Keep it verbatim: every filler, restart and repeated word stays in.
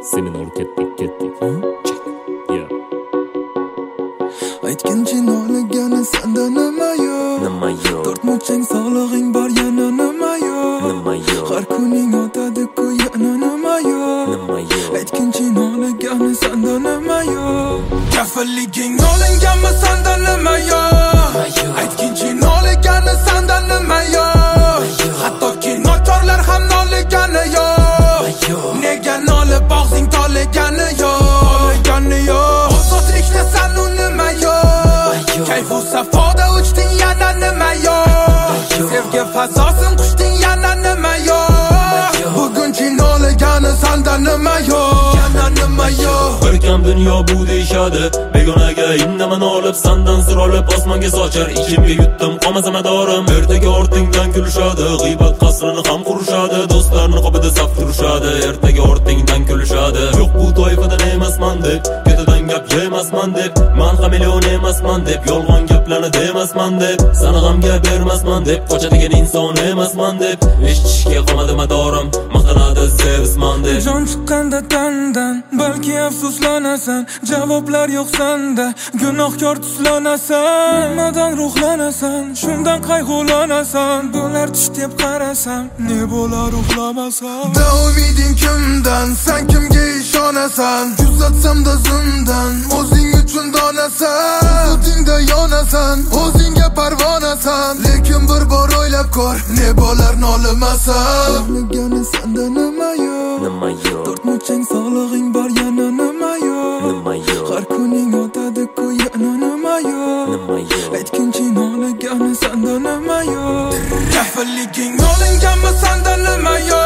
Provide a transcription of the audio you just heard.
Seminar ketdik ketdik. Yeah. Aytgincha nolagani senda nima yo'q? Nima yo'q? To'rt muchang sog'lig'ing bor yana nima yo'q? Nima yo'q? Har kuning o'tadi-ku yana nima yo'q? Nima yo'q? Aytgincha nolagani senda nima yo'q? Kafilliging olinganmi senda nima yo'q? Aytgincha nolagani senda nima yo'q? Hattoki nochorlar ham noligani yo'q. Nega nolib og'zing toligani yo'q? Toligani yo'q. Ozodlikda san u nima yo'q? Kayfu safoda uchding yana nima yo'q? Sevgi fazosin qushding yana nima yo'q? Bugunchi noligani sanda nima yo'q? Yana nima yo'q? Bir kam dunyo bu deyishadi, begonaga indaman olib sandan sir olib osmonga sochar. Ichimga yutdim qolmasa madorim, ertaga ortingdan kulishadi, g'iybat qasrini ham qurishadi, do'stlarni qobida saf turishadi, ertaga ortingdan kulishadi. Yo'q bu toifadan emasman deb, ketidan gap yemasman deb, men hameleon emasman deb, yolg'on gaplarni demasman deb, sana g'amga bermasman deb, qochadigan inson emasman deb, eshitishga qolmadi madorim, maqtanadi sevsman deb. Jon chiqqanda tandan, balki afsuslanasan, javoblar yo'q senda, gunohkor tuslanasan, nimadan ruhlanasan, shundan qayg'ulanasan, bo'lar tush deb qarasam, ne bo'lar uxlamasam. Da umiding kimdan, sen kimga ishonasan? Kuzatsamda zimdan, o'zing uchun donasan, o'zingda yonasan, o'zingga parvonasan, lekin bir bor o'ylab ko'r, ne bo'lar nolimasan. O'ylagani senda nima yo'q? Nima yo'q? To'rt muchang sog'lig'ing bor yana nima yo'q? Nima yo'q? Har kuning o'tadi-ku yana nima yo'q? Nima yo'q? Aytgincha nolagani senda nima yo'q? Kafilliging olinganmi senda nima yo'q?